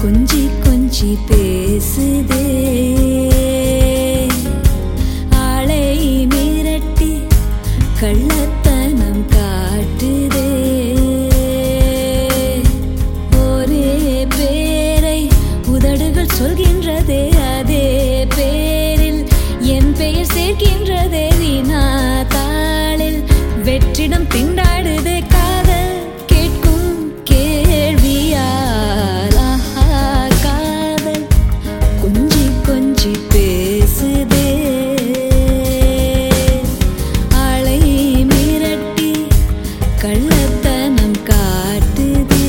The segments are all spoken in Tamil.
கொஞ்சி கொஞ்சி பேசுதே, ஆளை மிரட்டி கள்ளத்தனம் காட்டுதே. ஒரே பேரை உதடுகள் சொல்கின்றதே, அதே பேரில் என் பெயர் சேர்க்கின்றதே. வீணா தாளில் வெற்றிடம் திண்டாடுதே, காதல் கேட்கும் கேள்வியால். காதல் கொஞ்சி கொஞ்சி பேசுதே, ஆளை மிரட்டி கள்ளத்தனம் காட்டுதே.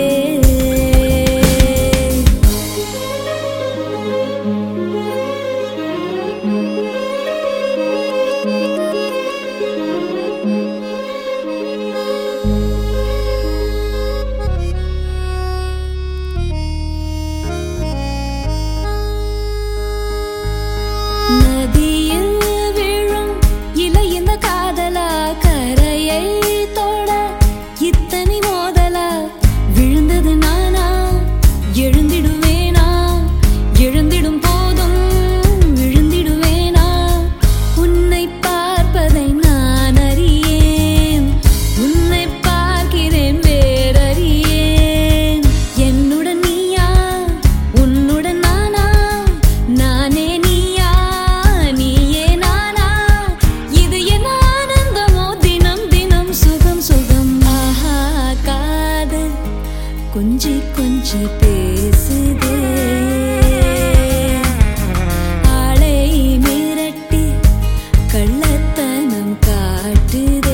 நதியில் விழும் இலை இந்த காதலா, கரையை தொட இத்தனை மோதலா. விழுந்தது நானா, எழுந்திடுவேனா, எழுந்திடும் போதும் விழுந்திடுவேனா. உன்னை பார்ப்பதை நான் அறியேன், உன்னை பார்க்கிறேன் வேறறியேன். என்னுடன் நீயா, உன்னுடன் நானா, நானே நீயா, நீயே நானா. இது என்ன ஆனந்தமோ, தினம் தினம் சுகம் சுகம். ஆஹா காதல் கொஞ்சி கொஞ்சி பேசுதே, ஆளை மிரட்டி கள்ளத்தனம் காட்டுதே.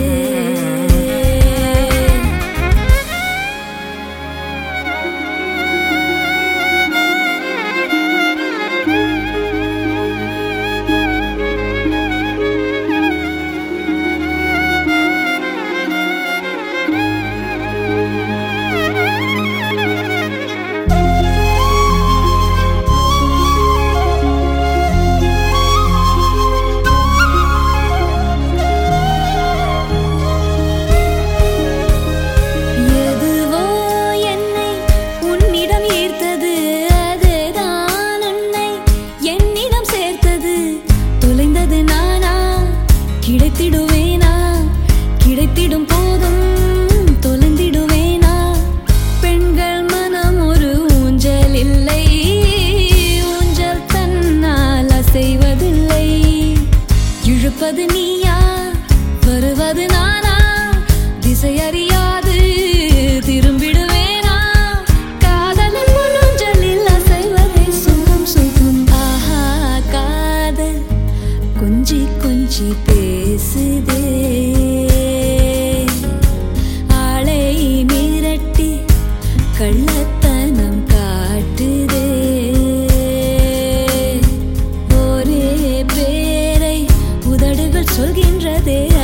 எதுவோ என்னை உன்னிடம் ஈர்த்தது, அதுதான் உன்னை என்னிடம் சேர்த்தது. தொலைந்தது நானா, கிடைத்திடுவேனா, கிடைத்திடும் போதும் தொலைந்திடுவேனா. பெண்கள் மனம் ஒரு ஊஞ்சல் இல்லை, ஊஞ்சல் தன்னால் அசைவதில்லை. இழுப்பது நீயா, வருவது நானா, திசை அறியாது திரும்பிடுவேனா. காதலின் ஊஞ்சலில் அசைவதை சுகம் சுகம். ஆஹா காதல் கொஞ்சி கொஞ்சி பேசுதே, ஆளை மிரட்டி கள்ளத்தனம் காட்டுதே. ஒரே பேரை உதடுகள் சொல்கின்றதே,